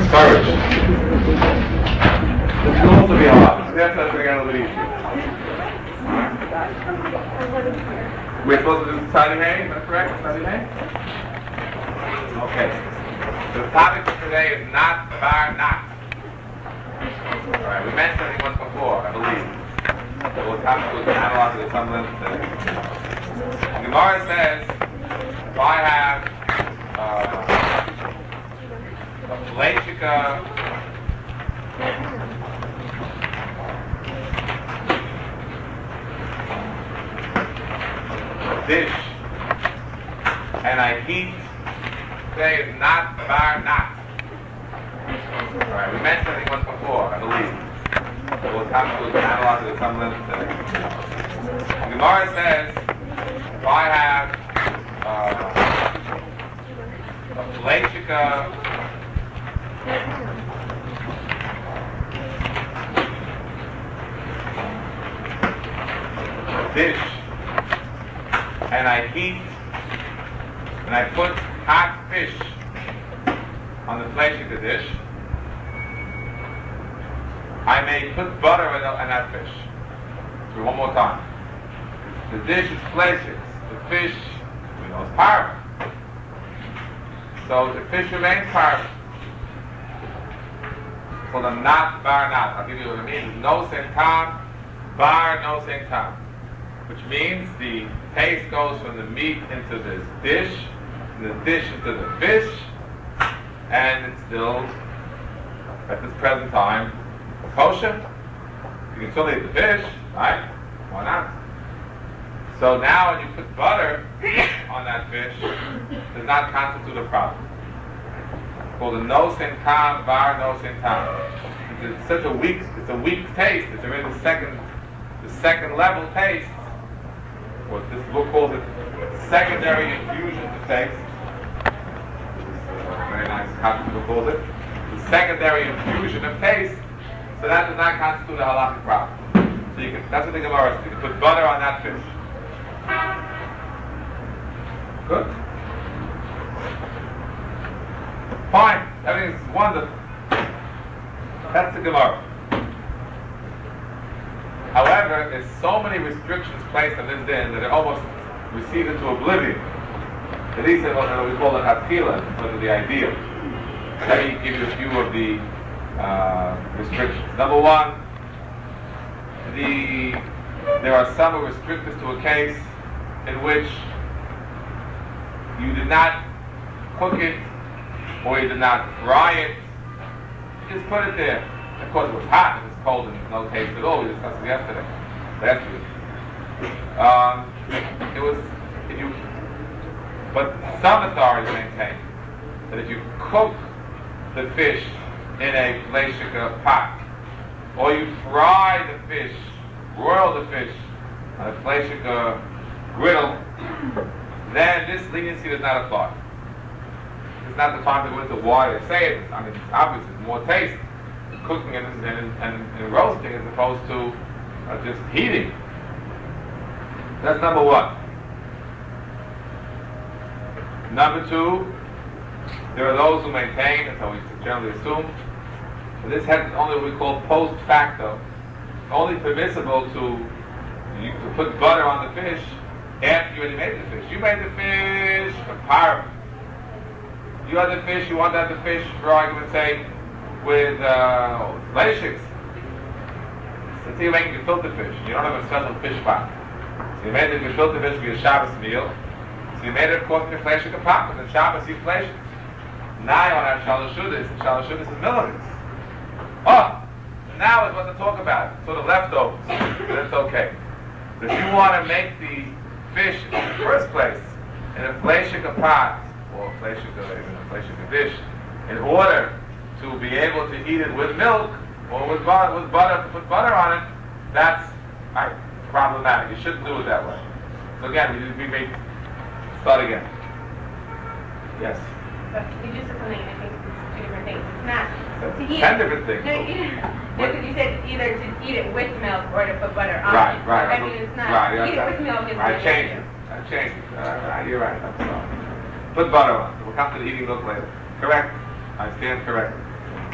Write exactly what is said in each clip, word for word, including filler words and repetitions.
discouraged. This can also be a lot. That's going to get a little bit easier. We're supposed to do study hay, is that correct? Study hay? Okay. The topic for today is not bar not. Alright, we mentioned it once before, I believe. So we'll talk to the analog of the some length today. The Gemara says, if I have uh, a Fleshika dish and I heat, say it's not bar not. Alright, we mentioned it once before, I believe. So we'll talk to the analog of the some length today. The Gemara says, if I have uh, a Fleshika dish and I heat and I put hot fish on the Fleshika dish, I may put butter in that fish. So one more time. The dish is Fleshika. The fish, we know, is parva. So the fish remains parva. So the not bar not. I'll give you what it means. No same time, bar no same time. Which means the taste goes from the meat into this dish, and the dish into the fish, and it's still, at this present time, kosher. You can still eat the fish, right? Why not? So now when you put butter on that fish, it does not constitute a problem. It's called a no sentam, bar no sentam. It's such a weak, it's a weak taste. It's already the second, the second level taste. What this book calls it, secondary infusion to taste. This is a very nice copy book calls it. The secondary infusion of taste. So that does not constitute a halakhic problem. So you can, that's what the Gemara says. You can put butter on that fish. Good. Fine. Everything's wonderful. That's the Gemara. However, there's so many restrictions placed on this din that it almost recedes into oblivion. That he said, well, we call it hatchila, because of the ideal. Let me give you a few of the uh, restrictions. Number one, the there are some who restrict us to a case in which you did not cook it or you did not fry it. You just put it there. Of course, it was hot. It was cold and no taste at all. We discussed it yesterday, last week. Um, it was if you, but some authorities maintain that if you cook the fish in a Fleshika pot, or you fry the fish, broil the fish on a Fleshika griddle, then this leniency does not apply. It's not the time to go into why they say it. I mean, it's obvious. It's more taste cooking and, and, and, and roasting as opposed to uh, just heating. That's number one. Number two, there are those who maintain, that's how we generally assume, that this has only what we call post facto, only permissible to, you, to put butter on the fish after you already made the fish. You made the fish for parva. You had the fish, you want to have the fish, for argument's sake, with uh, Fleshiks. So you're making gefilte fish. You don't have a special fish pot. So you made the gefilte fish for your Shabbos meal. So you made it, of course, in your Fleshika pot. But in Shabbos, you flesh it. Now you want to have Shalashudas. And Shalashudas is millimeters. Oh! Now is what to talk about. Sort of leftovers. But it's okay. But if you want to make the fish in the first place in a Fleshika pot, or a Fleshika, even a Fleshika dish, in order to be able to eat it with milk or with butter, with butter to put butter on it, that's right, problematic. You shouldn't do it that way. So again, we, we may start again. Yes. But you just said something. I think it's two different things. It's not That's to eat ten it. different things. No, you, because you said either to eat it with milk or to put butter on Right, it. right. I mean, it's not. Right, eat yeah, it with milk is I really changed it. I changed it. Uh, you're right. I'm sorry. Put butter on it. We'll come to the eating milk later. Correct. I stand corrected.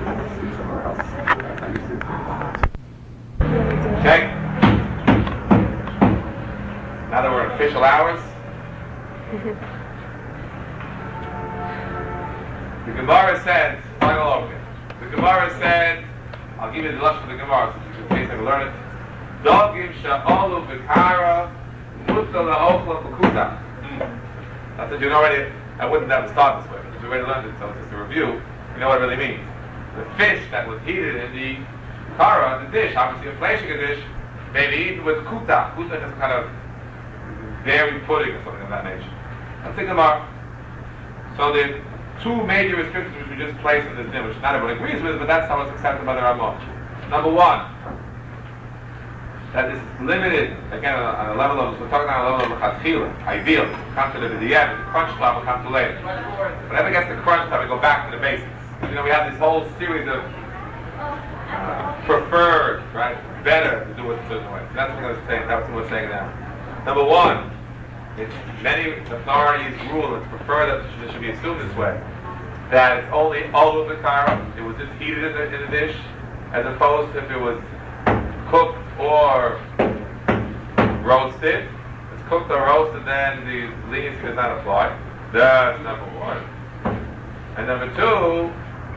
Okay? Now that we're in official hours, the Gemara said, start all over again. The Gemara said, I'll give you the lashon of the Gemara so you can taste and learn it. Dogim sha'olu v'kara mutta la'ochla b'kuta. That's what you know already. I wouldn't have to start this way, because we already learned it, so it's just a review. You know what it really means. The fish that was heated in the kara, the dish, obviously a fleshing dish, may be eaten with kuta. Kuta is kind of dairy pudding or something of that nature. Let's think about. So the two major restrictions which we just placed in this din, which not everyone agrees with, but that's how it's accepted by the Ramah. Number one, that this is limited, again, on a level of, we're talking on a level of chatchila, ideal, come to the b'diavad, the crunch time will come to later. Whenever it gets to crunch time, we go back to the basics. You know, we have this whole series of uh, preferred, right, better to do it a certain way. So that's what we're saying, that's what we're saying now. Number one, it's many authorities rule, it's preferred that it should be assumed this way, that it's only olu v'kara, it was just heated in the, in the dish, as opposed to if it was cooked or roasted. If it's cooked or roasted, then the leniency does not apply. That's number one. And number two,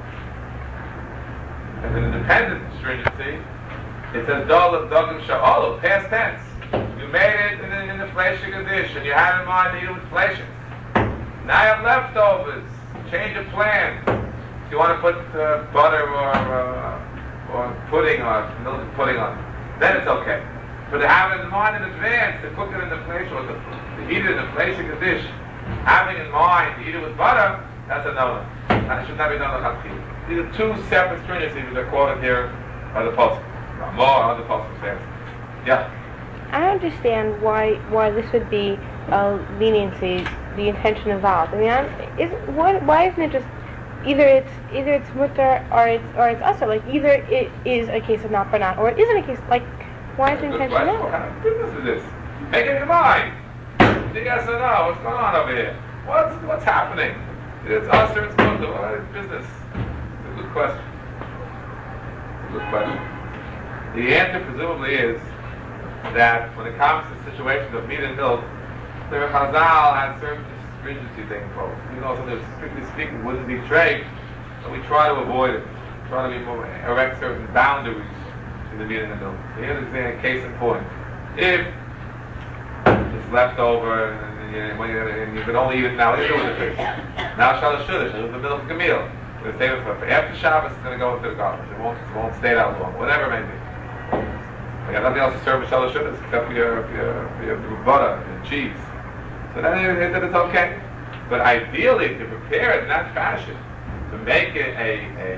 as an independent stringency, it says dogim sha'olu, past tense. You made it in the, in the fleshing dish, and you had in mind to eat it with fleshing. Now you have leftovers. Change of plans. If you want to put uh, butter or uh, or pudding or milk and pudding on it, then it's okay. But to have it in mind in advance, to cook it in the place or to, to eat it in the fleshing dish, having in mind to eat it with butter, that's a no-no. And it should not be done on Chatzil. These are two separate stringencies that are quoted here by the Pasuk. More other Pasuk says. Yeah. I don't understand why why this would be a leniency, the intention involved. I mean, I'm, is what? Why isn't it just either it's either it's mutter or it's or it's usher? Like either it is a case of not for not, or it isn't a case. Like why is the intention not? not? What kind of business is this? Make it in your mind. Yes or no? What's going on over here? What's what's happening? It's usher. It's mutter. What is business? It's a good question. It's a good question. The answer presumably is that when it comes to situations of meat and milk, the Chazal has certain stringency things involved. Even though something strictly speaking wouldn't be trade, but we try to avoid it. Try to be more, erect certain boundaries in the meat and the milk. So here's a case in point. If it's left over and you, when you, and you can only eat it now, what do you do with the fish? Now shalosh shulish, it was the milk of a meal. We're going to save it for, for after Shabbos, it's going to go into the garbage. It won't, it won't stay that long, whatever it may be. You have nothing else to serve with shalosh shudas except for your, for your, for your butter and cheese. So then it, it, it's okay. But ideally, to prepare it in that fashion, to make it a a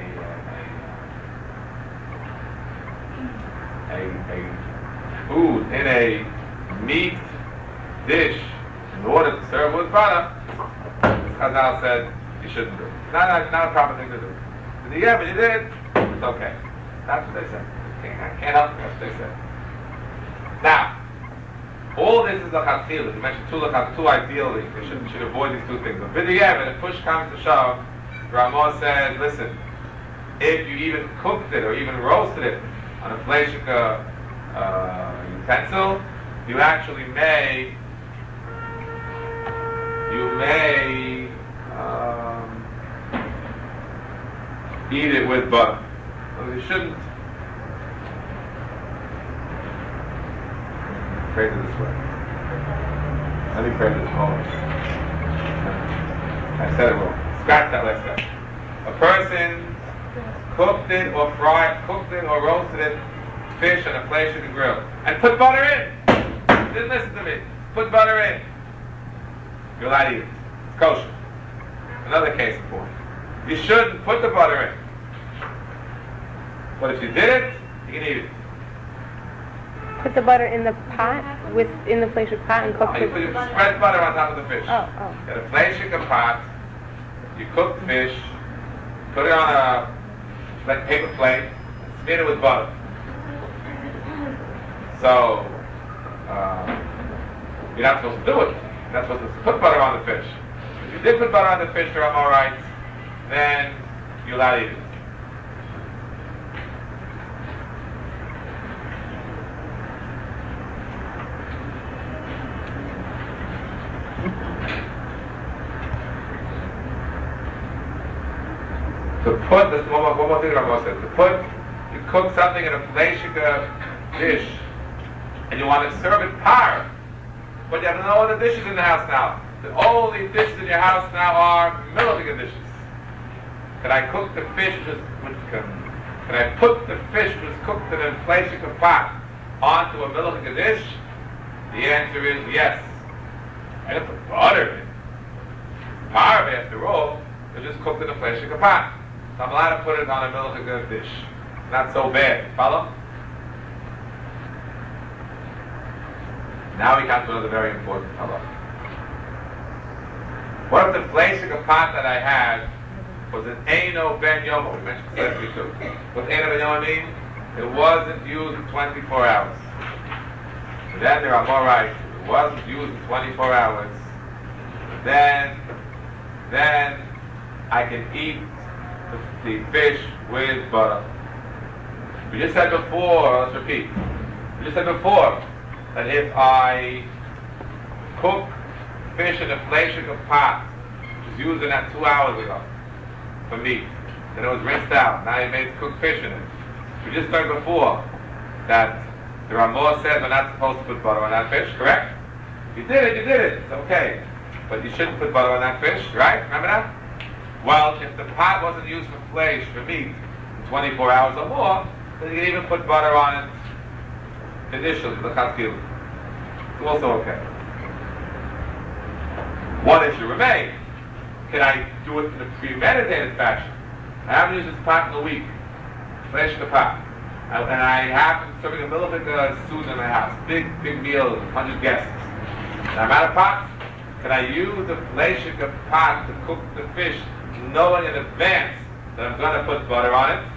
a, a, a food in a meat dish in order to serve with butter, Chazal said you shouldn't do it. Not, not, not a proper thing to do. But yeah, but you did, it's okay. That's what they said. I can't help it, that's what they said. Now, all this is a chatzila. You mentioned two lachats, two ideally. You should, should avoid these two things. But b'diavad, if push comes to shove, Ramah says, listen, if you even cooked it or even roasted it on a fleshika uh, utensil, you actually may, you may um, eat it with butter. So you shouldn't. Phrase it this way. Let me phrase it wrong. I said it wrong. Scratch that last step. A person cooked it or fried, cooked it or roasted it, fish on a place in the grill, and put butter in. Didn't listen to me. Put butter in. You're allowed to eat it. It's kosher. Another case in point. You shouldn't put the butter in. But if you did it, you can eat it. Put the butter in the pot, with in the fleshik pot, and cook no, it. You, put, you spread butter on top of the fish. Oh, oh. You got a fleshik pot. You cook the fish. Put it on a like paper plate. Smear it with butter. So uh, you're not supposed to do it. You're not supposed to put butter on the fish. If you did put butter on the fish, I'm all right. Then you're allowed to eat it. put, this one more, one more thing Ramah says, to put, you cook something in a fleshika dish, and you want to serve it par, but you have no other dishes in the house now. The only dishes in your house now are military dishes. Can I cook the fish with, with can I put the fish which was cooked in a fleshika pot onto a military dish? The answer is yes. I don't put butter in it. Par, after all, it's just cooked in a fleshika pot. So I'm allowed to put it on a military dish. It's not so bad. Follow? Now we come to another very important fellow. What if the fleshika pot that I had was an Eino Ben Yomo? We mentioned this last week too. What Eino Ben Yomo mean? It wasn't used in twenty-four hours. Then there are more rights. It wasn't used in twenty-four hours. Then, then I can eat the, the fish with butter. We just said before, let's repeat. We just said before that if I cook fish in a fleshika pot, which was used in that two hours ago for meat, then it was rinsed out. Now you made cooked fish in it. We just learned before that the Ramah said we're not supposed to put butter on that fish, correct? You did it, you did it, it's okay. But you shouldn't put butter on that fish, right? Remember that? Well, if the pot wasn't used for flesh, for meat, in twenty-four hours or more, then you can even put butter on it initially, the chatzil. It's also okay. One issue remains. Can I do it in a premeditated fashion? I haven't used this pot in a week. Flesh the pot. And I happen to serving a milifica soup in my house. Big, big meal, one hundred guests. And I'm out of pots. Can I use the fleshika pot to cook the fish, knowing in advance that I'm going to put butter on it?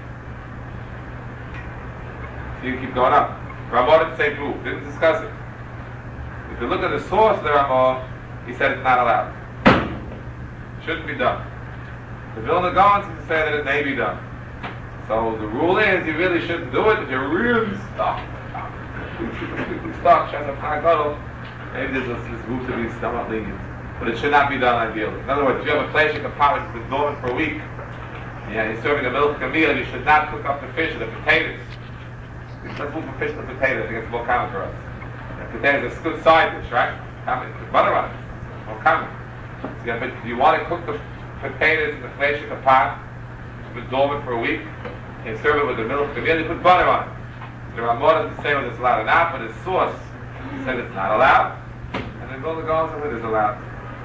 So you keep going up. Ramah didn't say proof, didn't discuss it. If you look at the source of the Ramah, he said it's not allowed. Shouldn't be done. The Vilna Gaon seems to say that it may be done. So the rule is you really shouldn't do it if you're really stuck. stuck, maybe there's this, this route to be somewhat lenient. But it should not be done ideally. In other words, if you have a fleshika pot which has been dormant for a week, yeah, you're serving a milk meal, you should not cook up the fish or the potatoes. Let's move from fish to potatoes. I think it's more common for us. And potatoes is a good side dish, right? Put butter on it. It's more common. So you, have, if you want to cook the potatoes in the fleshika pot, which has been dormant for a week, and serve it with the milk meal, you put butter on it. So the Ramah doesn't say whether it's allowed or not, but his source said it's not allowed, and the Vilna Gaon said it is allowed.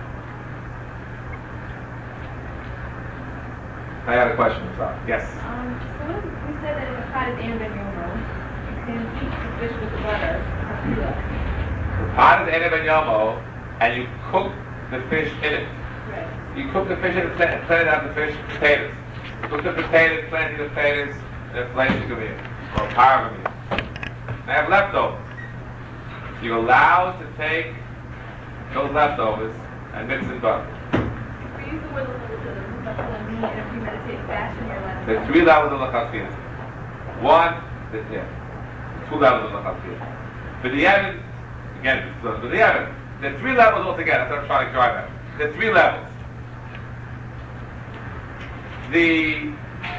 I had a question, sorry. Yes? Um, so what if we said that if the pot is Eino Ben Yomo, you can eat the fish with the butter. The pot is Eino Ben Yomo, and you cook the fish in it. Right. You cook the fish in it, plant it out the fish, potatoes. You cook the potatoes, plenty of potatoes, and a fleshika meal, or a par of a meal. I have leftovers. You're allowed to take those leftovers and mix in butter. We use the word in a premeditated fashion here last There are three levels of lachatchila. One, the, yeah, two levels of lachatchila. But the evidence, again, but the evidence, there are three levels altogether. That's what I'm trying to drive at. There are three levels. The,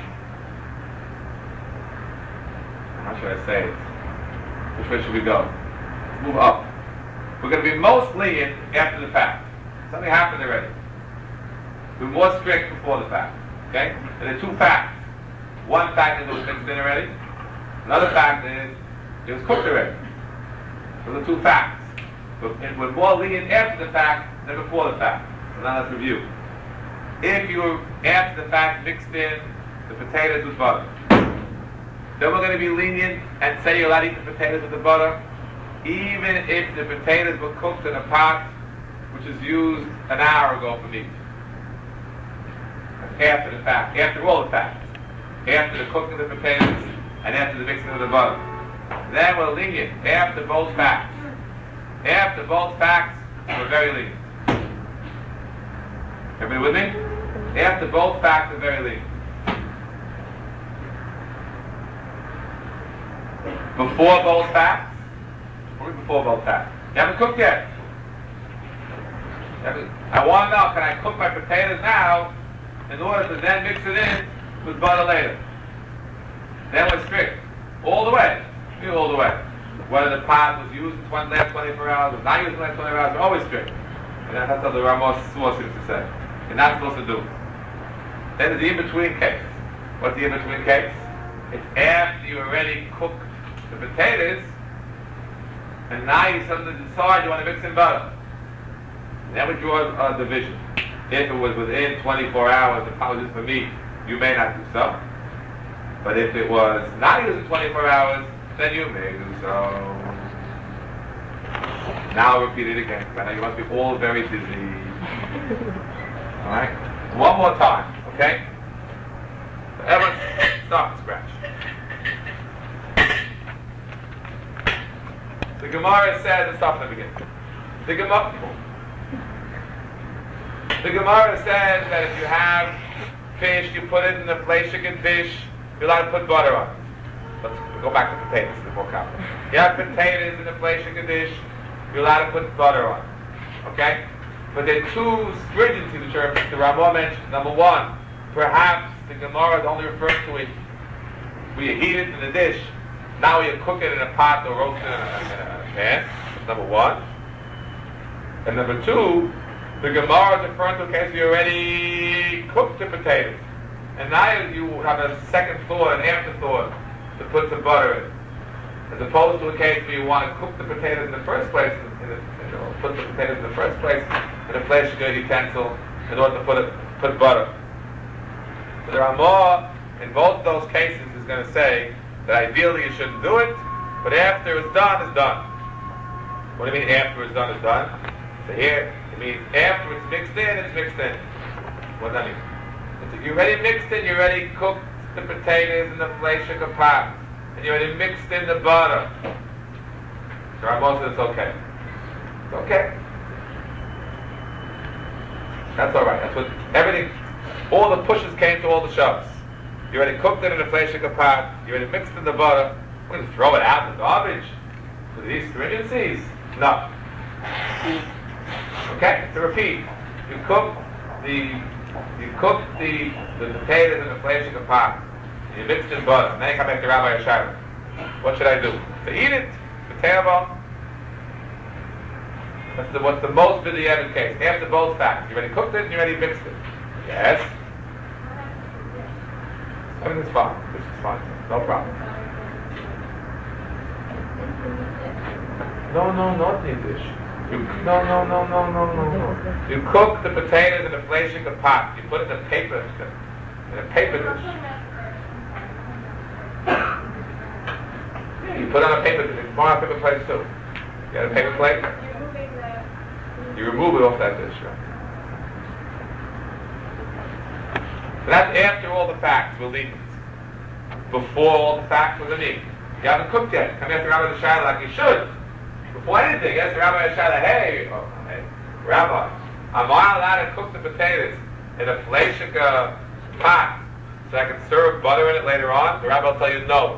how should I say it? Which way should we go? Let's move up. We're going to be most lenient after the fact. Something happened already. We're more strict before the fact. Okay? And there are two facts. One fact is it was mixed in already. Another fact is it was cooked already. Those are two facts. But we're more lenient after the fact than before the fact. So now let's review. If you, after the fact, mixed in the potatoes with butter, then we're going to be lenient and say you're allowed to eat the potatoes with the butter, even if the potatoes were cooked in a pot which is used an hour ago for meat. That's after the fact, after all the facts. After the cooking of the potatoes and after the mixing of the butter. Then we're lenient after both facts. After both facts, we're very lenient. Everybody with me? After both facts, we're very lenient. Before both facts? Only before both facts. You haven't cooked yet. I want to know, can I cook my potatoes now in order to then mix it in with butter later. Then we're strict. All the way. We're all the way. Whether the pot was used in the last twenty-four hours, was not used in the last twenty-four hours, we're always strict. And that's what the Ramos Source seems to say. You're not supposed to do it. Then there's the in-between case. What's the in-between case? It's after you already cooked the potatoes, and now you suddenly decide you want to mix in butter. Then we draw a division. If it was within twenty-four hours, the pot was used for meat, you may not do so. But if it was not used in twenty-four hours, then you may do so. Now I'll repeat it again, because I know you must be all very busy. Alright? One more time, okay? So everyone start from scratch. The Gemara says, let's start from the beginning. The Gemara, the Gemara says that if you have fish, you put it in a fleischigen dish, you're allowed to put butter on it. Let's go back to potatoes, the more complicated. You have potatoes in a fleischigen dish, you're allowed to put butter on it. Okay? But there are two stringencies which are, the Ramah mentioned. Number one, perhaps the Gemara is only referring to it when you heat it in the dish. Now you cook it in a pot or roast it in a, in a pan. That's number one. And number two, the Gemara is referring to a case where you already cooked the potatoes. And now you have a second thought, an afterthought, to put some butter in. As opposed to a case where you want to cook the potatoes in the first place, in the, you know, put the potatoes in the first place in a fleischigen utensil in order to put it, put butter. So the Ramah, in both those cases, is going to say that ideally you shouldn't do it, but after it's done, it's done. What do you mean after it's done, it's done? So here, it means after it's mixed in, it's mixed in. What does that mean? It's, you already mixed in, you already cooked the potatoes in the fleischigen pot, and you already mixed in the butter. So Ramah says it's okay. It's okay. That's all right. That's what everything. All the pushes came to all the shoves. You already cooked it in a fleischigen pot. You already mixed in the butter. We're going to throw it out in the garbage for these stringencies? No. Okay. To repeat, you cook the you cook the the potatoes in the fleischigen pot. You mixed in butter. Then you come back to Rabbi Yeshaya. What should I do? To eat it? Potato bone? That's the, what's the most b'diavad case. After both facts. You already cooked it and you already mixed it. Yes? Everything's fine. This is fine. No problem. No, no, not in dish. You, no, no, no, no, no, no, no. You cook the potatoes in a fleischigen pot. You put it in a paper, in a paper dish. You put on a paper dish. You put on a paper plate too. You got a paper plate? You remove it off that dish, right? So that's after all the facts were legal. Before all the facts were legal. You haven't cooked yet. Come after Rabbi Yeshaya like you should. Before anything, yes, Rabbi Yeshaya, hey, oh, hey, Rabbi, am I allowed to cook the potatoes in a fleischigen pot so I can serve butter in it later on? The Rabbi will tell you no.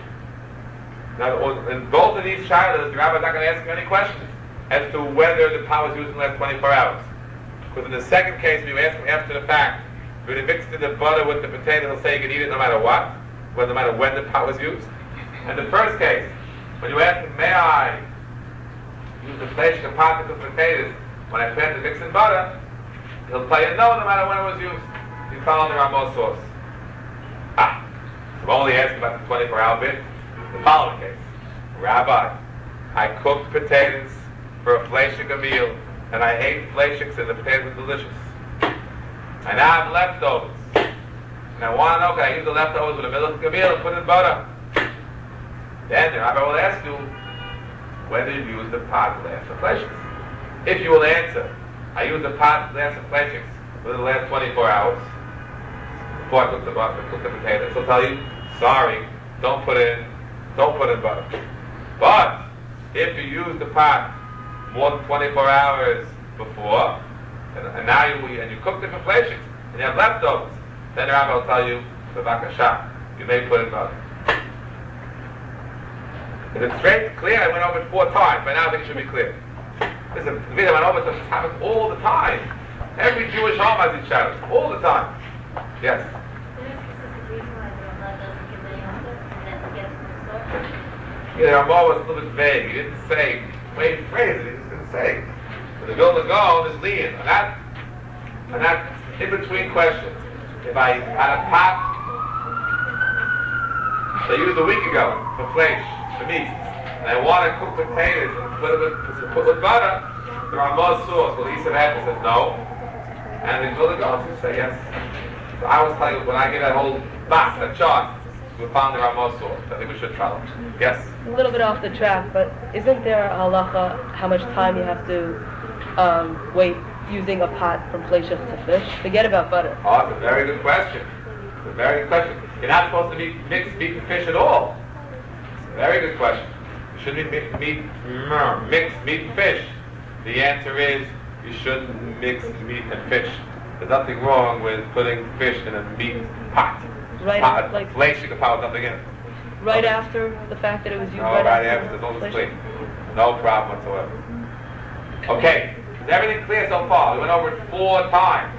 Now, in both of these shilas, the Rabbi is not going to ask you any questions as to whether the pot was used in the last twenty-four hours. Because in the second case, when you ask him after the fact, when he mixed in the butter with the potato, he'll say you can eat it no matter what, well, no matter when the pot was used. In the first case, when you ask him, may I use the fleischigen pot to cook potatoes when I plan to mix in butter, he'll tell you no, no matter when it was used. You follow the Ramah sauce. Ah, I'm only asking about the twenty-four hour bit. The following case, Rabbi, I cooked potatoes for a fleischigen meal, and I ate fleischigs and the potatoes were delicious. I now have leftovers. And I want to know, can I use the leftovers with a milk meal and put in butter? Then the Rabbi will ask you whether you use the pot glass of fleischigs. If you will answer, I use the pot glass of fleischigs within the last twenty-four hours before I cook the butter, cook the potatoes, he'll tell you, sorry, don't put in, don't put in butter. But if you use the pot more than twenty-four hours before, and, and now you and you cooked it for fleischigs, and you have leftovers, then the Rabbi will tell you, b'vakasha, you may put in butter. Is it straight? Clear? I went over it four times, but now I think it should be clear. Listen, the video I went over it, this happens all the time. Every Jewish home has each other, all the time. Yes? This is Yeah, the Ramah was a little bit vague. He didn't say, way he phrased it, he just didn't say. But the Vilna Gaon is lean. And that, and that in-between questions. If I had a pot that I used a week ago for flesh, for meat, and I want to cook potatoes and put it with, put with butter, the Ramah sauce, well, Isa Hecker says no. And the Vilna Gaon says say yes. So I was telling you, when I get that whole box, that chart, we found the Ramah sauce. I think we should follow. Yes? A little bit off the track, but isn't there a halacha how much time you have to um, wait using a pot from fleshach to fish? Forget about butter. Oh, it's a very good question. It's a very good question. You're not supposed to meet, mix meat and fish at all. It's a very good question. You shouldn't meet, meat, mix meat and fish. The answer is you shouldn't mix meat and fish. There's nothing wrong with putting fish in a meat pot. Right, pot, like fleshach, you can pot with nothing in it. right Okay. after the fact that it was used. No, right, right after, after, there's all this fleshach? clean. No problem whatsoever. Okay, is everything clear so far? We went over it four times.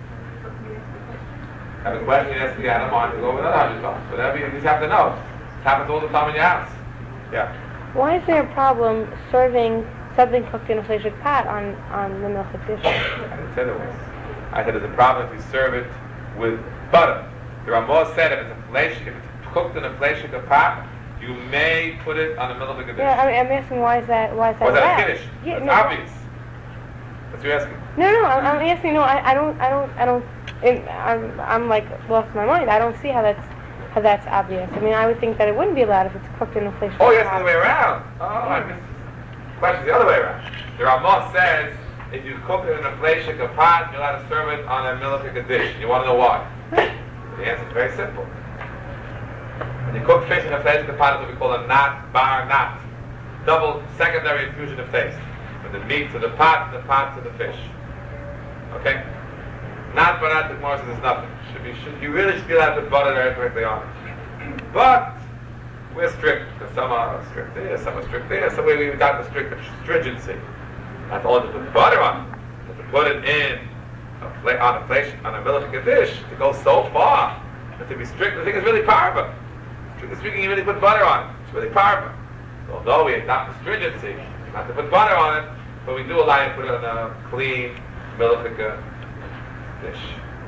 Have a question, you ask me, I don't mind to go over another hundred times. Whatever you just have to know. It happens all the time in your house. Yeah. Why is there a problem serving something cooked in a fleshik pot on, on the milchik dish? I didn't say there was. I said there's a problem if you serve it with butter. The Ramah said if it's a flesh, if it's cooked in a fleshik pot, you may put it on the middle of a dish. Yeah, I mean, I'm asking why is that? Why is that? Was that allowed? a kiddush? Yeah, It's no, obvious. That's what you're asking. No, no, I'm, I'm asking. No, I, I don't, I don't, I don't. It, I'm, I'm like lost my mind. I don't see how that's, how that's obvious. I mean, I would think that it wouldn't be allowed if it's cooked in a fleshik pot. Oh, yes, the other way around. Oh, I missed the question's the other way around. The Ramah says if you cook it in a fleshik pot, you're allowed to serve it on a milchik dish. You want to know why? The answer is very simple. When you cook fish in a fleshik pot, it's what we call a nat bar nat. Double secondary infusion of taste. From the meat to the pot, the pot to the fish. Okay? Not bar nat, the Gemara says nothing. Should be, should, you really should be allowed to put butter there directly on it. But we're strict, because some are strict there, some are strict there, so we, we've got the strict stringency. Not only to put butter on it, but to put it in a fla- on a flesh, on a milchik dish, to go so far, and to be strict, I think it's really parva. Strictly speaking, you really put butter on it. It's really parva. So although we adopt the stringency, not to put butter on it, but we do allow you to put it on a clean milchik dish.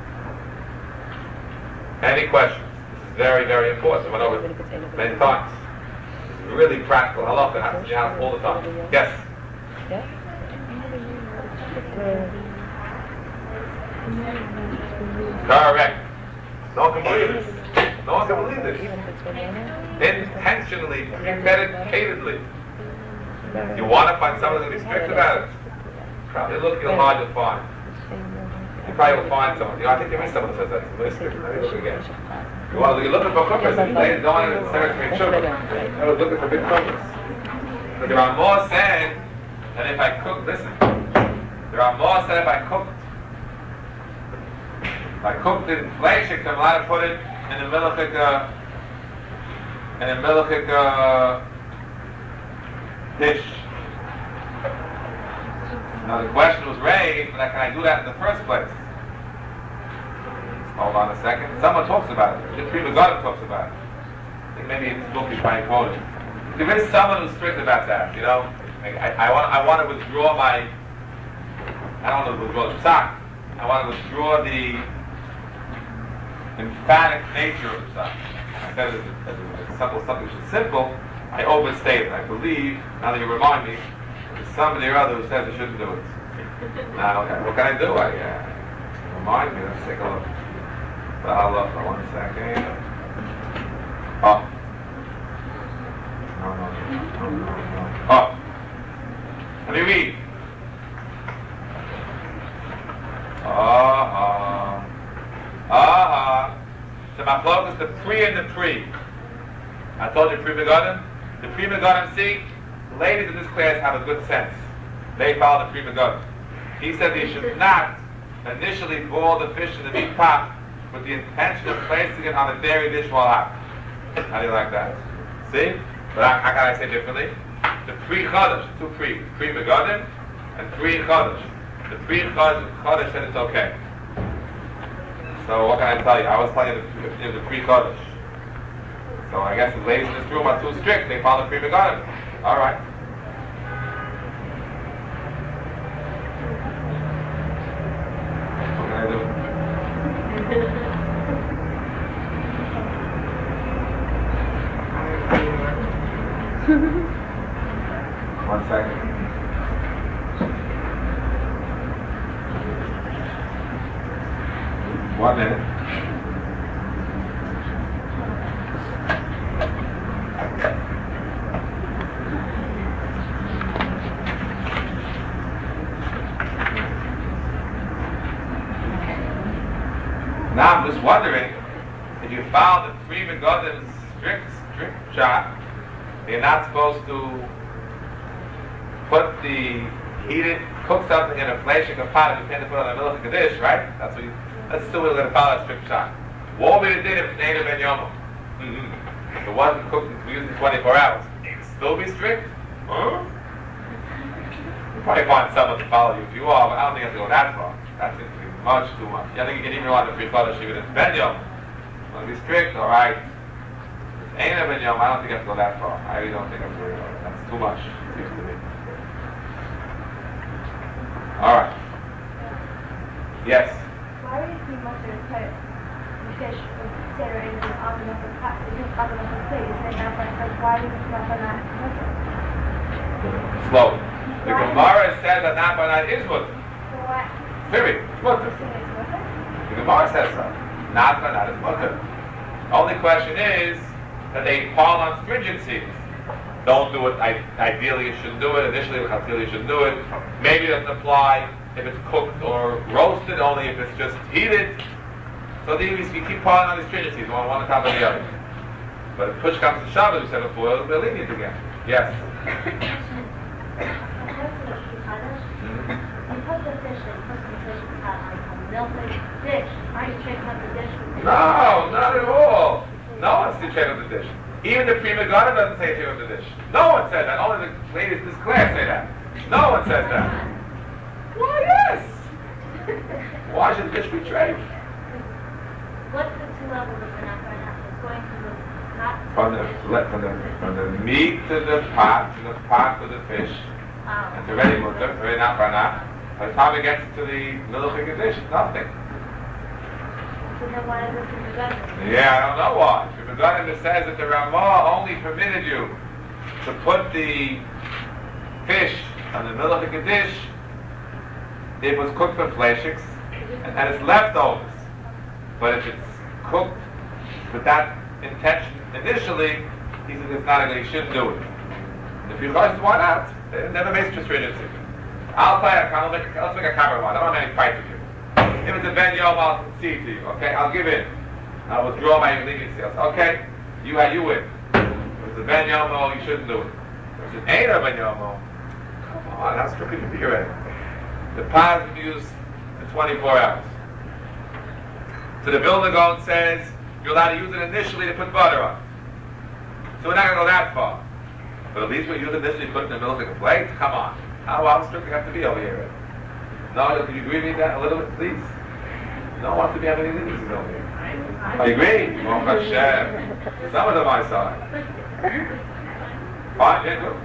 Any questions? This is very, very important. We went over it many times. This is really practical. Halakha happens in your house all the time. Yes? Yeah. Correct. No one can believe this. No one can believe this. Even if it's banana. Intentionally, premeditatedly. You want to find someone who's going to be strict about it? Probably look real hard, you'll find. You probably will find someone. You know, I think there is someone that says that. It's strict. Let me look again. You want, you're looking for cookers. They don't want to necessarily sugar. I was looking for big cookers. But there are more saying that if I cook, listen, there are more saying if I cooked, if I cooked it in fleshik, I'm allowed to put it in the milchik, uh, in a milchik uh, dish. Now the question was raised, but can I do that in the first place? Hold on a second. Someone talks about it. The Prima Goddam talks about it. I think maybe in this book you try and quote it. There is someone who's strict about that, you know. I, I, I want I want to withdraw my I don't want to withdraw the psak. I want to withdraw the emphatic nature of the psak. I said it as a simple something which is simple. I overstated. I believe, now that you remind me, there's somebody or other who says I shouldn't do it. Now, okay, what can I do? I uh, remind me. Let's take a look. I'll look for one second. Oh. No, no, no, no, no, no. Oh. Let me read. Uh-huh. Uh-huh. So my focus, the pre and the pre. I told you Prima Goddam. The Prima Goddam, see, the ladies in this class have a good sense. They follow the Prima Goddam. He said they should not initially boil the fish in the meat pot with the intention of placing it on a dairy dish while hot. How do you like that? See? But how, how can I say differently? The pre-chodesh, two pre, pre-megadim and pre-chodesh. The pre-chodesh said it's okay. So what can I tell you? I was telling you the, the pre-chodesh. So I guess the ladies in this room are too strict. They follow Pri Megadim. All right. What can I do? One second. One minute. Now I'm just wondering if you found the Pri Megadim's strict, strict shot, you're not supposed to put the heated, cook something in a fleshing of pot and you tend to put it on the middle of the dish, right? That's what you, that's still we're going to follow that strict shot. What would be the din if it's Neder Ben Yomo? Mm-hmm. If it wasn't cooked and used in twenty-four hours, it would still be strict? Huh? You probably find someone to follow you if you are, but I don't think you have to go that far. That seems to be much too much. I think you can even want to pre-father even if it's Ben Yom. Want to be strict, alright. Ain't a Ben Yom, I don't think you have to go that far. I really don't think I'm worried about it. That's too much, it seems to me. Alright. Yes? Why would you must have put the fish with potato in an oven of the pot, the new oven of the plate, and now like, why would you not put that mutter? Slow. The Gemara says that not banat is mutter. So why? Period. It's mutter. You're saying it's mutter? The Gemara says so. Not banat is mutter. The only question is that they fall on stringencies. Don't do it. I, ideally, you shouldn't do it. Initially, ideally, you shouldn't do it. Maybe it doesn't apply if it's cooked or roasted, only if it's just heated. So these, we keep piling on these stringencies, one, one on top of the other. But if push comes to Shabbos, we said before, it'll be lenient again. Yes? You put the fish in, put the fish in like a melted dish. Are you checking out the dish? No, not at all. No one's to check out the dish. Even the Pri Megadim doesn't say check out the dish. No one said that. Only the ladies in this class say that. No one says that. Why, yes. Why should the dish be trained? What's the two levels of the nut right now? It's going from the pot From the, from the, from the meat to the pot, to the pot to the fish. um, It's already mutter, it's already not banat. By the time it gets to the middle of the dish, it's nothing. So then why is it in the gut? Yeah, I don't know why. The Megadim says that the Ramah only permitted you to put the fish on the middle of the dish if it was cooked for fleshiks and, and it's leftovers. But if it's cooked with that intention initially, he says it's not a good, you shouldn't do it. And if you guys why not? They never made such stringency. I'll tell you, I'll make, let's make a camera one. I don't have any fight with you. If it's a Ben Yom, I'll concede to you. Okay, I'll give in. I'll withdraw my leniency. I'll say, okay, you had you win. If it's a Ben Yomo, you shouldn't do it. If it's an Eidah Ben Yomo, come on, how strict can you be already? The pot is used for twenty-four hours. So the Vilna Gaon says you're allowed to use it initially to put butter on. So we're not going to go that far. But at least we use it initially to put it in the middle of the plate. Come on. How, how strict do you have to be over here? No, can you agree with me that a little bit, please? No one wants to be having any leniencies over here. I agree. Baruch Hashem. Some of them I saw. Fine, yeah, good.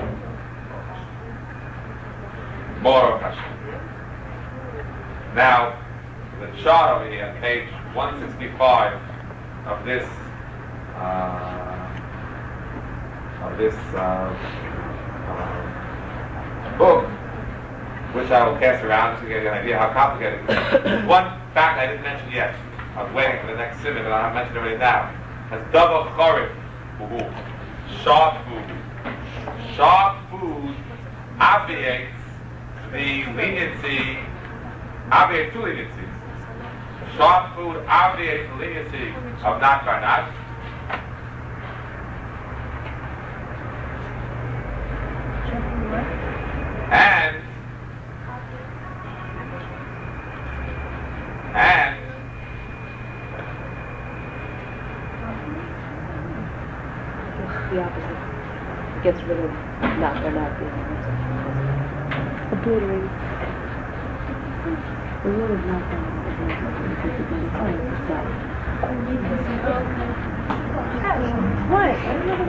Baruch Hashem. Now, the chart over here, page one sixty-five of this uh, of this uh, uh, book, which I will pass around just to get an idea how complicated it is. One fact I didn't mention yet. I was waiting for the next simon, but I haven't mentioned it already now. Has double chorif, sharp food. Sharp food obviates the leniency, obviates two leniencies. Sharp food obviates the leniency of not by not. And and The opposite. It gets rid of not or not being obliterated. The word is not What?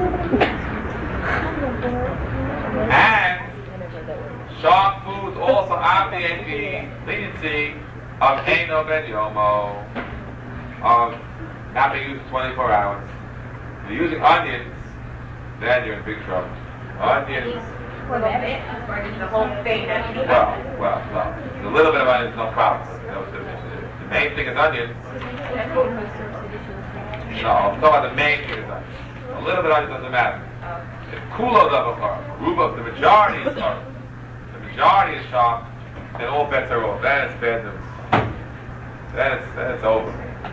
And shark foods also obviate the leniency of Eino Ben Yomo, of not being used twenty-four hours. If you're using onions, then you're in big trouble. Onions. Well, the whole thing. Well, well, well. A little bit of onions, no problem. You know, the, the, the main thing is onions. No, I'm talking about the main thing is onions. A little bit of onions doesn't matter. If kulo double are, ruba, the majority is sharp. The majority is sharp, then all bets are off. Then it's bad news. Then it's, then it's over.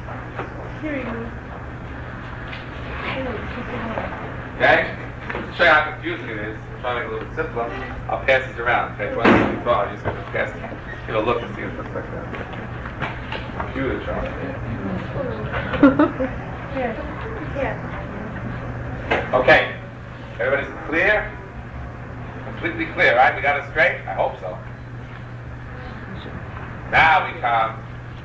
Okay? To show you how confusing it is, I'm trying to make it a little bit simpler. I'll pass this around. Page one sixty-five, you're just going to pass it. Get a look and see what it looks like that. Computer chart. Okay. Everybody's clear? Completely clear, right? We got it straight? I hope so. Now we come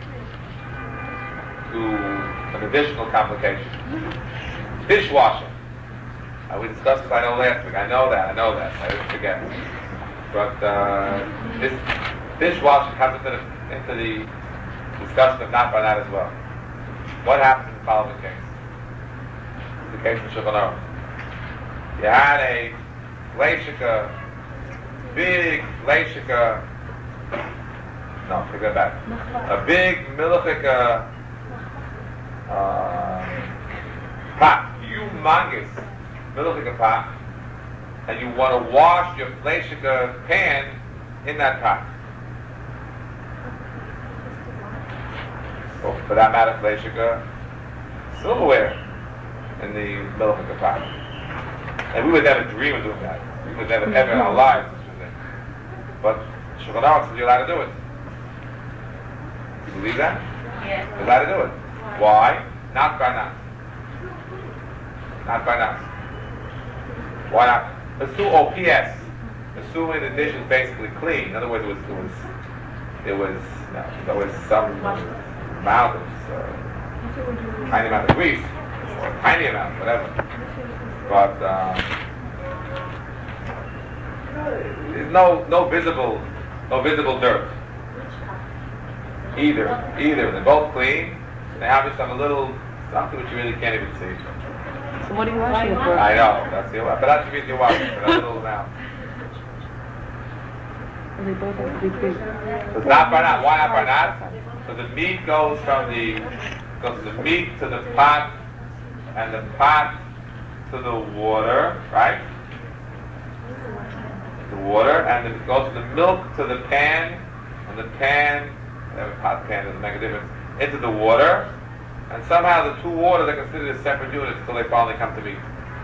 to an additional complication. Dishwashing. Uh, we discussed this, I know, last week. I know that, I know that. I didn't forget. But uh, this dishwashing comes into the, into the discussion of not by not as well. What happens in the following case? The case of Shulchan Aruch. You had a Leishika, big Leishika, no, take that back. A big Milchika uh, pot, humongous Milchika pot, and you want to wash your Leishika pan in that pot. Or for that matter, Leishika silverware in the Milchika pot. And we would never dream of doing that. We would never ever in our lives do that. But Shulchan Aruch says you're allowed to do it. You believe that? Yes. You're allowed to do it. Why? Not by not. Not by not. Why not? Assume, oh, P S Assuming the dish is basically clean. In other words, it was, it was, it was, no, there was some amount of, uh, tiny amount of grease, or a tiny amount, whatever. But um, there's no no visible no visible dirt. Either either they're both clean. They have just some little something which you really can't even see. So what are you washing it for? I know that's the but that's the reason you're washing for that little amount. They both have to be clean. So it's not by not. Why not by not? So the meat goes from the goes from the meat to the pot, and the pot to the water, right? The water, and it goes from the milk to the pan, and the pan, whatever pot pan doesn't make a difference, into the water, and somehow the two waters are considered as separate units until they finally come to meet.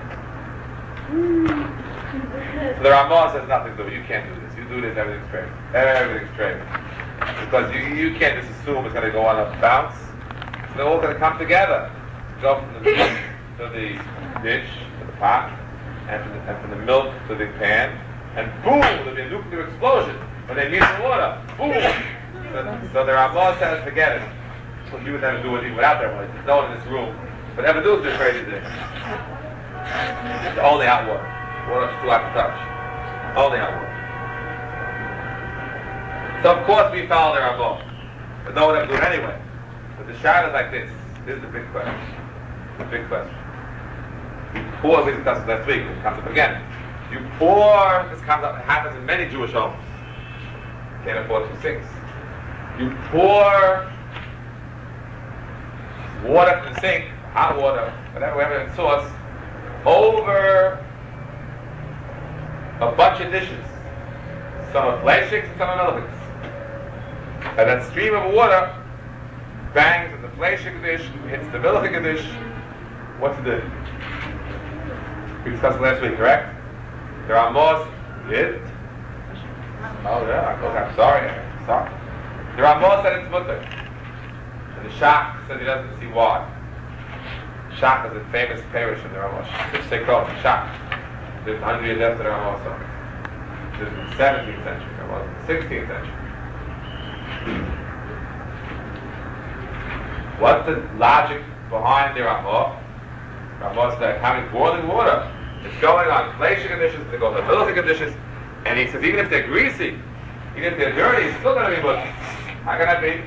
So the Ramah says nothing to do. You can't do this. You do this, everything's straight. Everything's straight. Because you you can't just assume it's going to go on a bounce. So they're all going to come together. Go from the meat to the dish, to the pot, and from the, and from the milk to the pan, and boom, there'll be a nuclear explosion when they meet the water. Boom! So, so the Ramah says, forget it. So you would never do it even without their voice. There's no one in this room. But ever do this crazy thing. It's only hot water. Water's too hot to touch. Only hot water. So of course we follow the Ramah. But no one ever do it anyway. But the shot is like this. This is the big question. The big question. You pour, we discussed it last week, it comes up again. You pour, this comes up, it happens in many Jewish homes. Can't afford two sinks. You pour water from the sink, hot water, whatever, whatever in sauce, over a bunch of dishes. Some are fleishiks and some are milchiks. And that stream of water bangs in the fleishik dish, hits the milchik dish. What's the difference? We discussed it last week, correct? There are more. Did? Oh yeah, I'm sorry. I'm sorry. There are more that it's mutter. And the Shach says he doesn't see why. Shach is a famous parish in the Ramosh. Which they call it Shach. There's one hundred years after the Ramosh. This is the seventeenth century, or was it the sixteenth century? What's the logic behind the Ramah? Ramah said, having boiling water, it's going on glacier conditions, it goes on military conditions, and he says even if they're greasy, even if they're dirty, it's still going to be mutter. How can that be?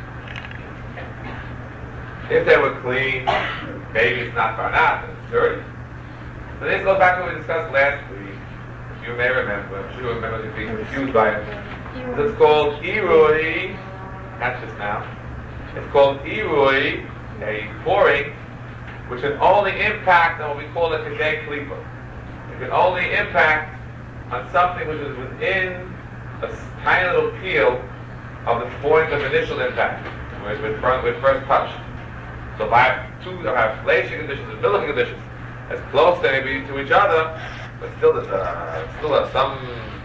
If they were clean, maybe it's not barnat, and it's dirty. So this goes back to what we discussed last week. If you may remember, I'm sure you remember being confused by it. It's called irui. Catch this now. It's called irui, a pouring, which can only impact on what we call a kedei klipa. It can only impact on something which is within a tiny little peel of the point of initial impact, where it was first touched. So if I have two, if I have glacier conditions and military conditions, as close they may be to each other, but still there's uh, still have some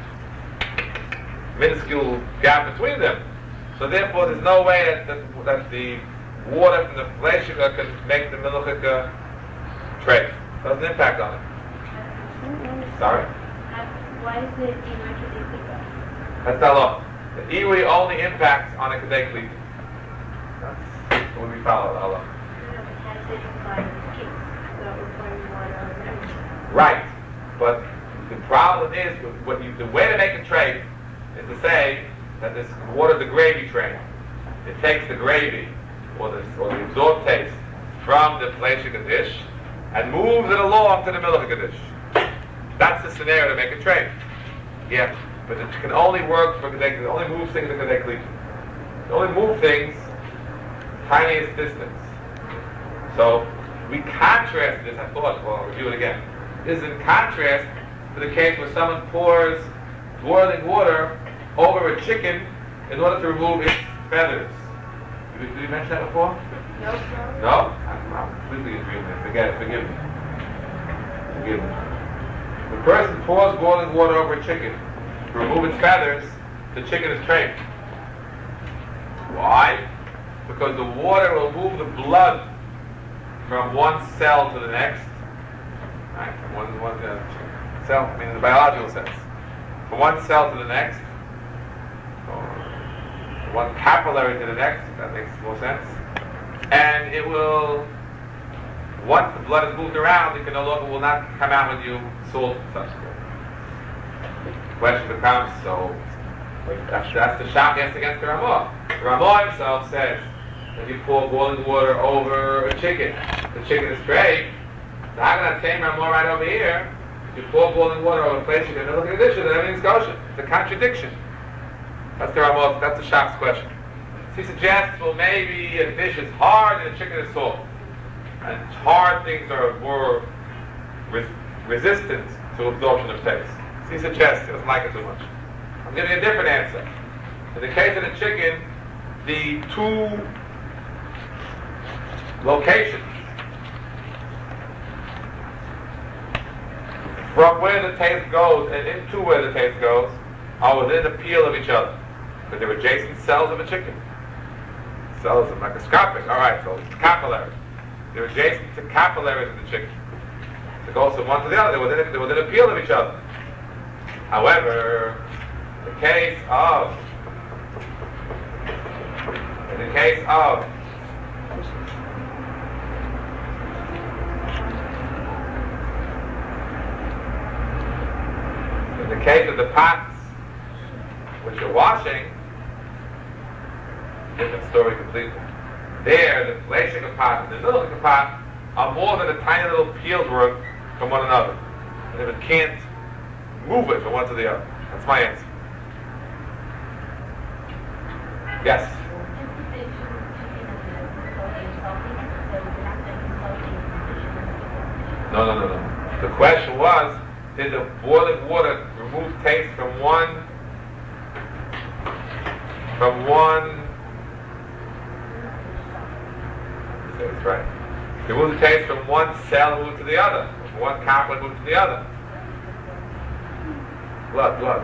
minuscule gap between them. So therefore, there's no way that, that, that the water from the glacier can make the milchika trade. Doesn't impact on it. Sorry? Why is it Imai Kedei Klipa? That's not law. The iwi only impacts on a kedei klipa. That's what we follow, Allah. Right, but the problem is, what you, the way to make a trade is to say that this water, the gravy train, it takes the gravy or the, or the absorbed taste from the fleshika dish and moves it along to the milchika dish. That's the scenario to make a trade. Yeah, but it can only work for kedei. It only moves things in kedei klipa. It only move things tiniest distance. So we contrast this. I thought, well, I'll review it again. This is in contrast to the case where someone pours boiling water over a chicken in order to remove its feathers. Did we, did we mention that before? No. No? I'm, I'm completely in agreement. Forget it. Forgive me. Forgive me. The person pours boiling water over a chicken to remove its feathers. The chicken is trained. Why? Because the water will move the blood from one cell to the next. Right? From one, one uh, cell, I mean in the biological sense. From one cell to the next. Or one capillary to the next, if that makes more sense. And it will, once the blood is moved around, it can no longer, will not come out when you salt subsequently. The question becomes, so, that's, that's the shot against against the Ramah. The Ramah himself says, if you pour boiling water over a chicken, the chicken is straight. So how can that same Ramah right over here? If you pour boiling water over a place chicken, and look at the dish, then everything's kosher. It's a contradiction. That's the Ramah. That's the Shach's question. So he suggests, well, maybe a dish is hard and a chicken is soft, and hard things are more res- resistant to absorption of taste. So he suggests he doesn't like it too much. I'm giving a different answer. In the case of the chicken, the two locations from where the taste goes and into where the taste goes are within the peel of each other. But they're adjacent cells of a chicken. Cells are microscopic. Alright, so it's capillary. They're adjacent to capillaries of the chicken. It goes from one to the other. They're within, they're within a peel of each other. However, the case of in the case of in the case of the pots which you're washing, different story completely. There, the fleshika pot and the milchika pot are more than a tiny little peel's worth from one another. And if it can't move it from one to the other. That's my answer. Yes? No, no, no, no. The question was, did the boiling water remove taste from one, from one, say it's right. Remove the taste from one cell, move to the other. From one capillary, move to the other. Blood, blood.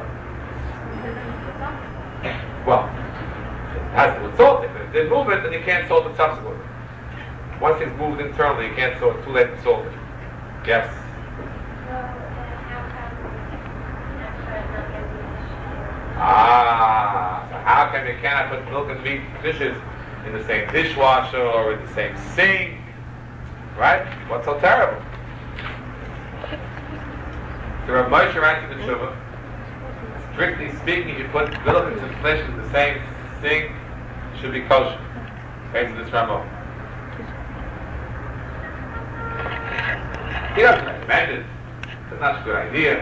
Well, it has to be salted. If it didn't move it, then you can't salt it subsequently. Once it's moved internally, you can't salt it. It's too late to salt it. Yes? Ah, so how come you cannot put milk and meat dishes in the same dishwasher or in the same sink? Right? What's so terrible? So Rav Moshe writes in the Tshuva, strictly speaking, if you put milk and fish in the same thing, it should be kosher. Based on this Ramah. He doesn't recommend it. It's not a good idea.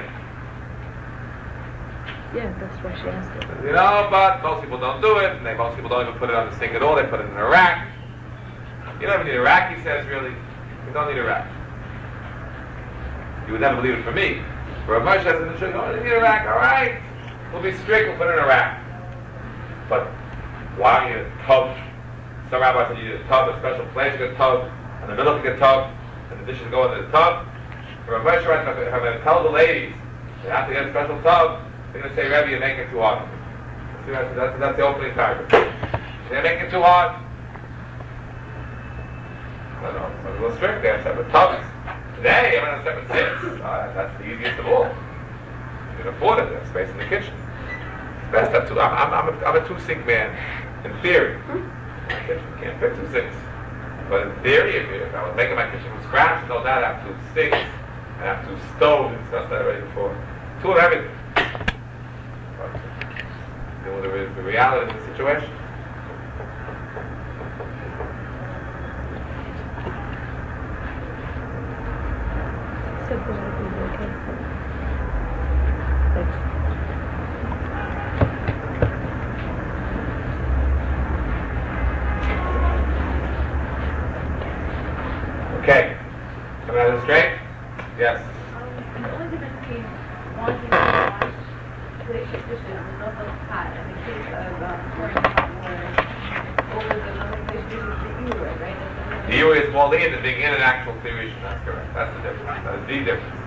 Yeah, that's why she asked it. You know, but most people don't do it, and they, most people don't even put it on the sink at all. They put it in a rack. You don't even need a rack, he says, really. You don't need a rack. You would never believe it from me. Rav Moshe says in the Shul, you don't need a rack, all right. We'll be strict, we'll put it in a rack. But why don't you need a tub? Some rabbis said you need a tub, a special place for a tub, and the middle of the tub, and the dishes go into the tub. Rav Moshe writes, if I'm going to tell the ladies they have to get a special tub, they're going to say, Rebbe, you're making it too hard. See, that's, that's, that's the opening paragraph. They're making it too hard. I don't know, it's a little strict. They have separate tubs. Today, everyone has separate sinks. Oh, that's the easiest of all. You can afford it. There's space in the kitchen. It's best to have two. I'm, I'm, I'm, a, I'm a two-sink man, in theory. My kitchen can't fit two sinks. But in theory, if, if I was making my kitchen from scratch, no doubt I have two sinks, I have two stoves, we discussed that already before. Two of everything. But, you know, the, the reality of the situation. Simple would be okay. Okay. Can I have this straight? Yes. Um, the only difference between wanting to wash the dishes and also hot in the case of um, pouring hot water over the other place dishes the ewer, right? That's The ewer is more lenient than being in an actual clearation. That's correct. That's the difference. That is the difference.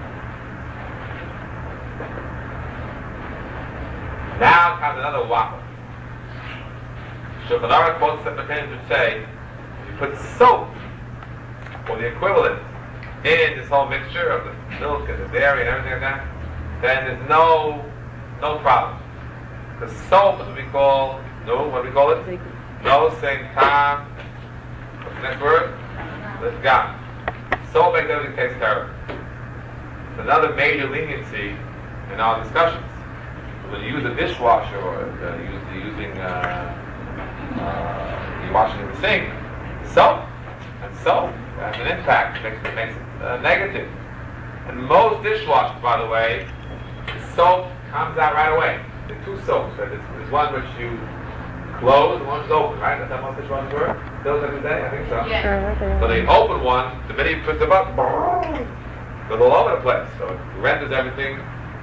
Now comes another whopper. Shulchan Aruch quotes some opinions which say, if you put soap or the equivalent in this whole mixture of the milk and the dairy and everything like that, then there's no no problem. Because soap is what we call, no, what do we call it? No same time. What's the next word? Let's go. Soap makes everything taste terrible. It's another major leniency in our discussions. When you use a dishwasher or uh, use, using uh, uh, you're washing in the sink, soap and soap has an impact, makes it, makes it uh, negative. And most dishwashers, by the way, the soap comes out right away. There are two soaps. Right? There's, there's one which you close and one's open, right? That's how most dishwashers work. Still every day, I think so. Yeah. So the open one, the minute you push the button, goes all over the place. So it renders everything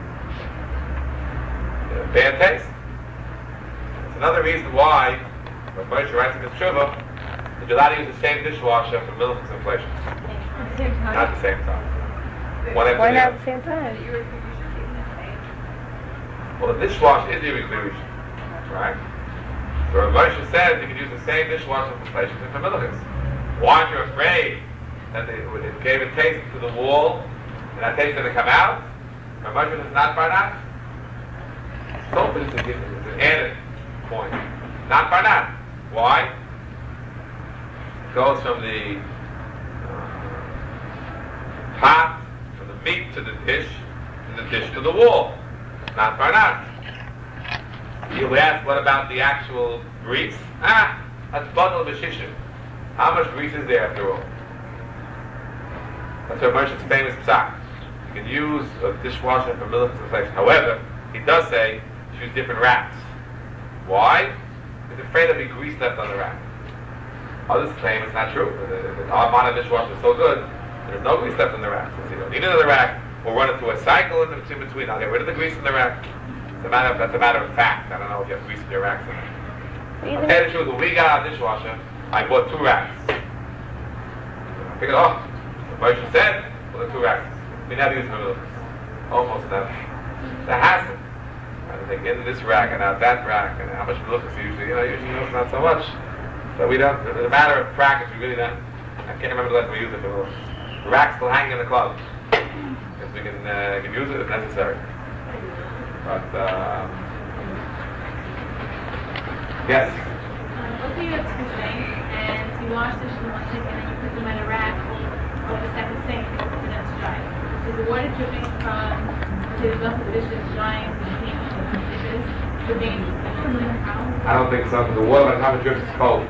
uh, bad taste. It's another reason why, when Moshe writes in his Tshuva, that you're allowed to use the same dishwasher for milk and inflation. At the same time. Not at the same time. One after Why the not other. at the same time? Well, the dishwasher is your inclusion, right? So Rav Moshe says you can use the same dishwasher for inflation and for milk. Why aren't you afraid that they, it gave a taste to the wall and that taste didn't come out? Rav Moshe says not by not. Soap is an added point. Not by not. Why? It goes from the uh, pot, from the meat to the dish, and the dish to the wall. Not by not. You ask, what about the actual grease? Ah, that's bundle b'shishim. How much grease is there after all? That's Rav Moshe's famous psak. You can use a dishwasher for milk and inflation. However, he does say use different racks. Why? He's afraid there'll be grease left on the rack. Others claim it's not true. Our modern dishwasher is so good, there's no grease left on the rack. So you don't need another rack. We'll run it through a cycle in between. I'll get rid of the grease in the rack. It's a matter of, that's a matter of fact. I don't know if you have grease in your racks or not. I'll tell you the truth, when we got our dishwasher, I bought two racks. I figured, oh, the Moshe said, well, the two racks. We never use them. Almost never. It's a hassle. I think into this rack and out that rack, and how much milk is usually, you know, usually milk not so much. So we don't, it's a matter of practice, we really don't. I can't remember the last time we used it for milk. The rack's still hanging in the club. Because we can, uh, can use it if necessary. But, uh, yes? Um, let's say you have two sinks, and to you wash dishes in one sink and then you put them in a rack over the second sink and then it's dry. Is the water dripping from the milk of the dishes drying to the heat of the dishes dripping from the ground? I don't think so, because the water by the time it drips is cold.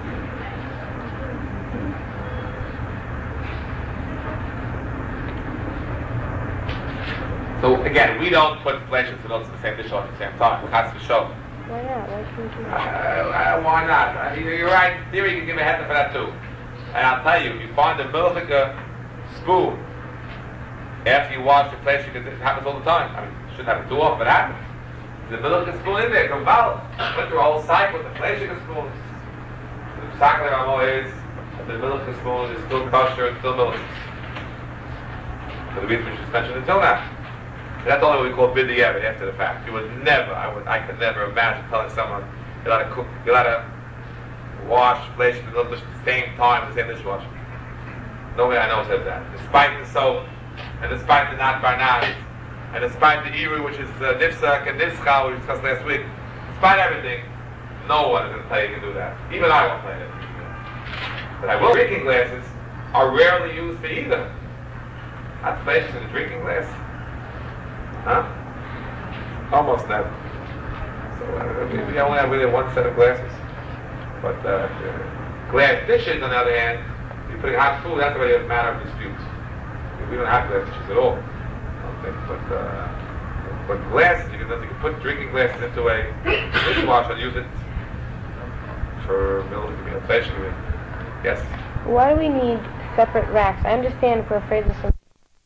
So again, we don't put flesh and milk in the same dish at the same time. That's for sure. Why not? Why shouldn't you? Uh, uh, why not? I mean, you're right. In theory, you can give a head for that too. And I'll tell you, if you find a milchika spoon after you wash the flesh, you can, it happens all the time. I mean, you shouldn't have it too often, but it happens. The milchika spoon in there, come out. Went through a whole cycle with the fleshika spoons. The cycle is that the milchika spoon is still kosher and still milk. For the reason we just mentioned until now. And that's only what we call bidiyevit after the fact. You would never, I would, I could never imagine telling someone you gotta cook, you gotta wash flesh and milk at the same time, the same dishwasher. Nobody I know says that. Despite the soap, and despite the not barnaz, and despite the iru, which is uh, nifsak and nifcha, we discussed last week, despite everything, no one is going to tell you you can do that. Even I won't tell you that. But I will. Drinking glasses are rarely used for either. Not flesh in a drinking glass. Huh? Almost never. So uh, we, we only have really one set of glasses. But uh, uh, glass dishes, on the other hand, if you're putting hot food, that's already a matter of dispute. We don't have glass dishes at all, I don't think. But, uh, but glasses, you can, you can put drinking glasses into a dishwasher and use it for milk, it could be a flesh, it could be. Yes? Why do we need separate racks? I understand if we're afraid of some.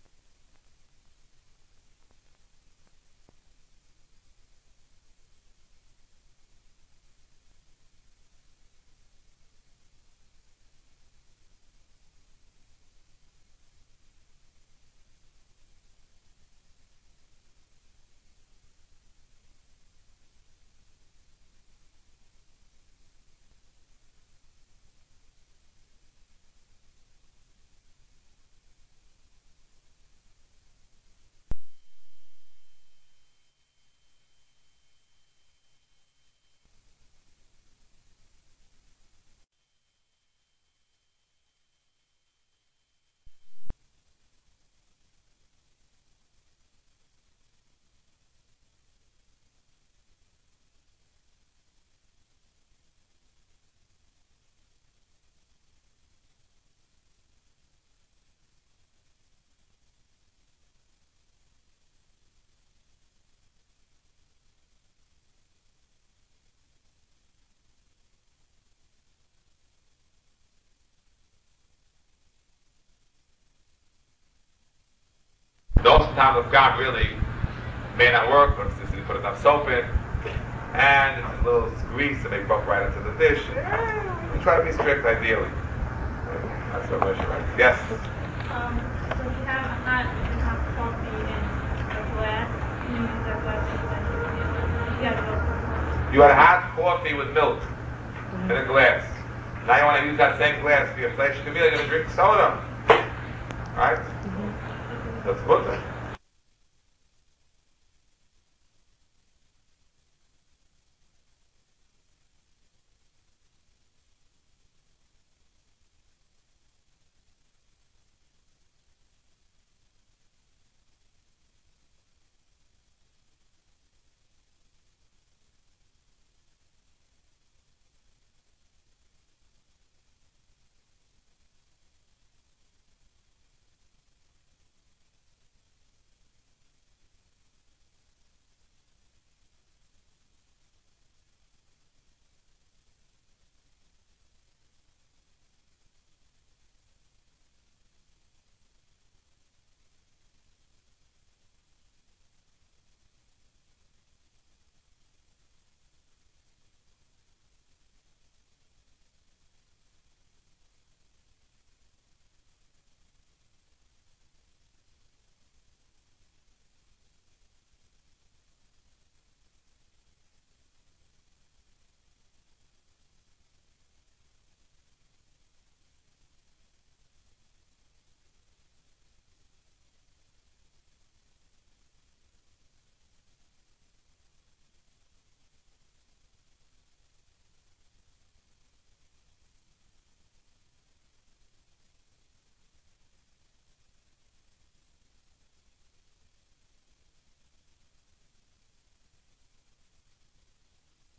Those times of God really may not work, but since you put enough soap in, and it's a little grease that may bump right into the dish. Eh, we try to be strict, ideally. That's what Moshe writes. Yes? Um, so we have a hot and hot coffee in a glass. Can you use that glass as a yeah, You had hot coffee with milk mm-hmm. in a glass. Now you want to use that same glass for your flesh. You can be like going to drink soda. Right? Mm-hmm. That's good.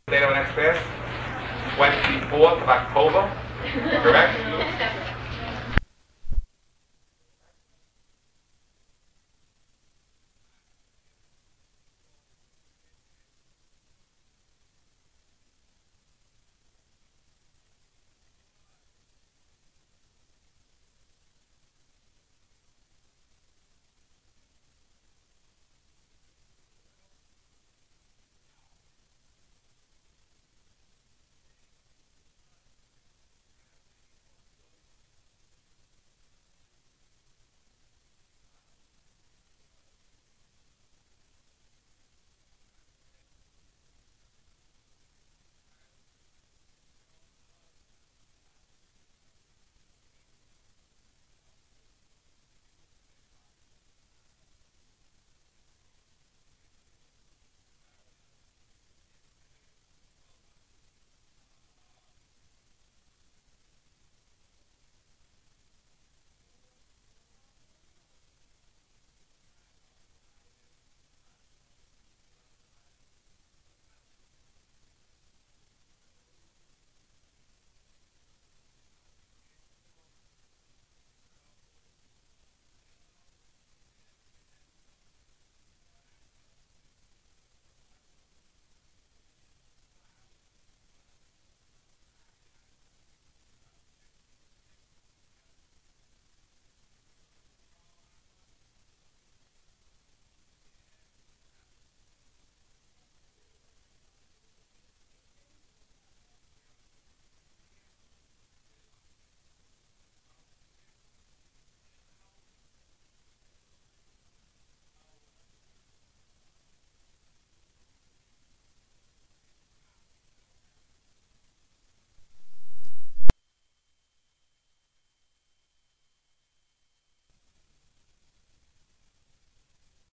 Date of our next class? twenty-fourth of October, correct?